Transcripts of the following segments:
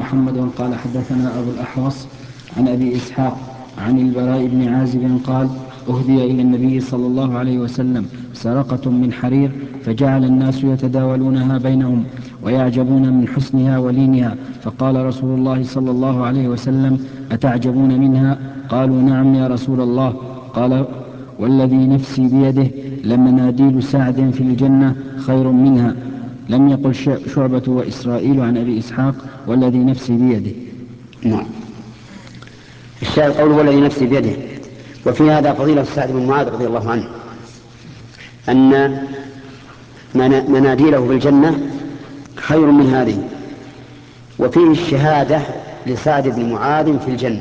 محمد قال حدثنا أبو الأحوص عن أبي إسحاق عن البراء بن عازب قال أهدي إلى النبي صلى الله عليه وسلم سرقة من حرير فجعل الناس يتداولونها بينهم ويعجبون من حسنها ولينها، فقال رسول الله صلى الله عليه وسلم أتعجبون منها؟ قالوا نعم يا رسول الله. قال والذي نفسي بيده لمناديل سعد في الجنة خير منها. لم يقل شعبة وإسرائيل عن أبي إسحاق والذي نفسي بيده. نعم. الشاهد قوله والذي نفسي بيده. وفي هذا فضيلة سعد بن معاذ رضي الله عنه أن مناديله في الجنة خير من هذه. وفيه الشهادة لسعد بن معاذ في الجنة،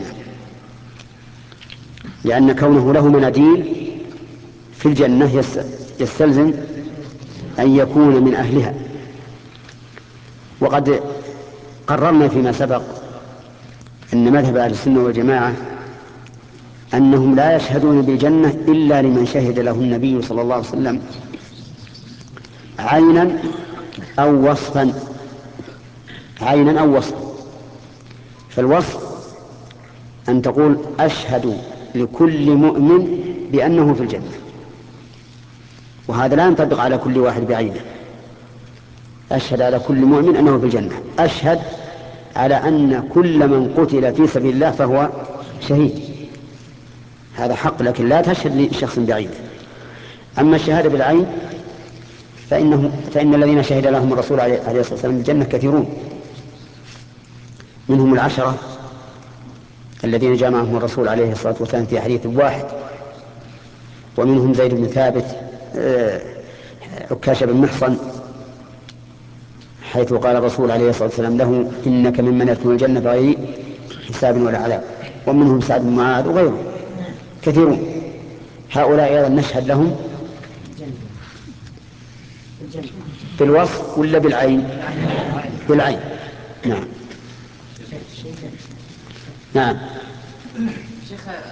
لأن كونه له مناديل في الجنة يستلزم أن يكون من أهلها. وقد قررنا فيما سبق أن مذهب أهل السنة والجماعة أنهم لا يشهدون بالجنة إلا لمن شهد له النبي صلى الله عليه وسلم عينا أو وصفا. عينا أو وصفا. فالوصف أن تقول أشهد لكل مؤمن بأنه في الجنة، وهذا لا ينطبق على كل واحد بعينه. أشهد على كل مؤمن أنه في الجنة، أشهد على أن كل من قتل في سبيل الله فهو شهيد، هذا حق، لكن لا تشهد لشخص بعيد. أما الشهادة بالعين فإن الذين شهد لهم الرسول عليه الصلاة والسلام بالجنة كثيرون، منهم 10 الذين جمعهم الرسول عليه الصلاة والسلام في حديث واحد، ومنهم زيد بن ثابت، عكاشة بن محصن، حيث قال الرسول عليه الصلاة والسلام له إنك ممن يدخل الجنة بغير حساب ولا عذاب. ومنهم سعد بن معاذ وغيره كثيرون. هؤلاء أيضا نشهد لهم بالوصف ولا بالعين؟ بالعين. نعم. نعم. شيخ